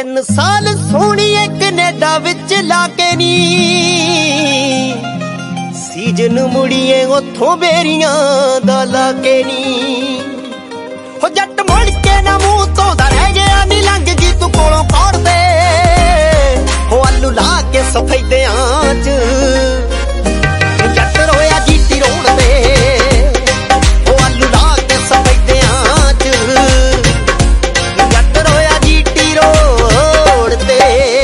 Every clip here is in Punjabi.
3 ਸਾਲ ਸੋਹਣੀਏ ਕੈਨੇਡਾ ਵਿੱਚ ਲਾ ਕੇ ਨੀ ਸੀਜਨ ਮੁੜੀਏ ਉੱਥੋਂ ਬੇਰੀਆਂ ਦਾ ਲਾ ਕੇ ਨੀ ਹੋ ਜੱਟ ਮੁੜ ਕੇ ਨਾ ਮੂੰਹ ਧੋਦਾ ਰਹਿ ਗਿਆ ਨੀ ਲੰਘ ਗਈ ਤੂੰ ਕੋਲੋਂ ਕੋੜ ਦੇ ਹੋ ਆਲੂ ਲਾ ਕੇ ਸਫੈਦਿਆਂ ਚ ਜੱਟ ਰੋਇਆ ਜੀਤੀ ਰੋਣ ਦੇ ਹੋ ਆਲੂ ਲਾ ਕੇ ਸਫੈਦਿਆਂ ਚ ਜੱਟ ਰੋਇਆ ਜੀਤੀ ਰੋਣ ਤੇ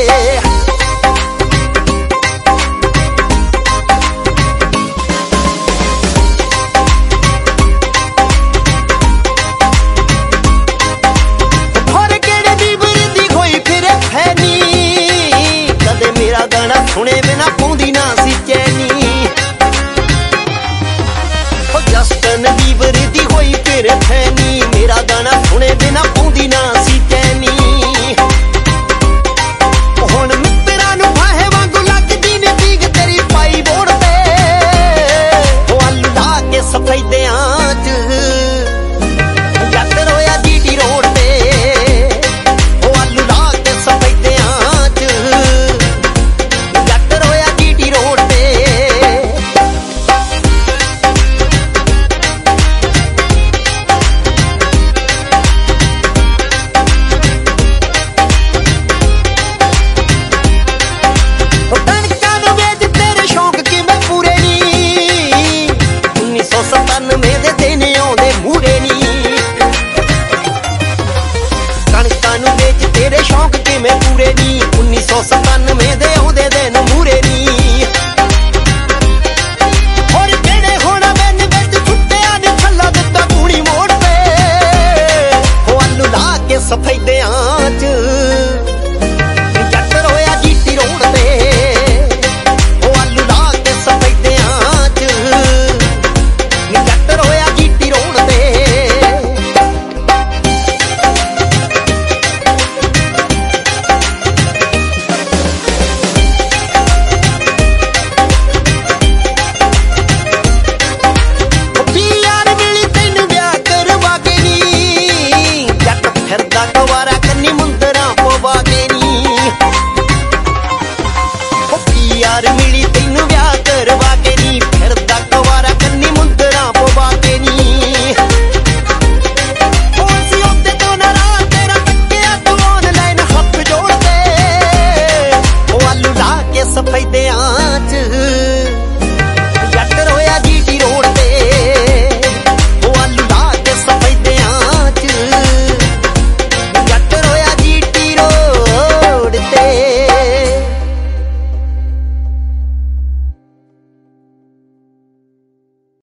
ਸੁਣੇ ਬਿਨਾ ਪਾਉਂਦੀ ਨਾ ਸੀ ਚੈਨੀ ਹੋ ਜਸਟਨ ਬੀਬਰ ਦੀ ਹੋਈ ਫਿਰ ਫੈਨੀ ਮੇਰਾ ਗਾਣਾ ਸੁਣੇ ਬਿਨਾ ਪਾਉਂਦੀ ਨਾ ਸੀ ਚੈਨੀ ਹੁਣ ਮਿੱਤਰਾਂ ਨੂੰ ਫਾਹੇ ਵਾਂਗੂ ਲੱਗਦੀ ਨੇ ਦੀਗ ਤੇਰੀ ਪਾਈ ਬੋੜ ਤੇ ਹੋ ਆਲੂ ਲਾ ਕੇ ਸਫੈਦਿਆਂ ਚ ਜੱਟ ਰੋਇਆ ਜੀਟੀ ਰੋਡ ਤੇ ਹੋ ਆਲੂ ਲਾ ਕੇ ਸਫੈਦਿਆਂ ਚ ਤੇਰੇ ਸ਼ੌਂਕ ਕਿਵੇਂ ਪੂਰੇ ਨੀ 1997 ਦੇ ਆਉਂਦੇ ਦਿਨ ਮੂਰੇ ਨੀ ਹੋਰ ਕਿਹੜੇ ਹੋਣਾ ਮੈਨ ਵਿੱਚ ਛੁੱਟਿਆ ਨੀ ਛੱਲਾ ਦਿੱਤਾ ਕੂਣੀ ਮੋੜ ਤੇ ਹੋ ਆਲੂ ਲਾ ਕੇ ਸਫੈਦਿਆਂ ਚ ਜੱਟ ਰੋਇਆ ਜੀਤੀ ਰੋਣ ਤੇ ਹੋ ਆਲੂ ਲਾ ਕੇ ਸਫੈਦਿਆਂ ਚ ਜੱਟ ਰੋਇਆ ਜੀਤੀ ਰੋਣ ਤੇ ਫਿਰਦਾ ਗਵਾਰਾ ਕੰਨੀ ਮੁੰਦਰਾਂ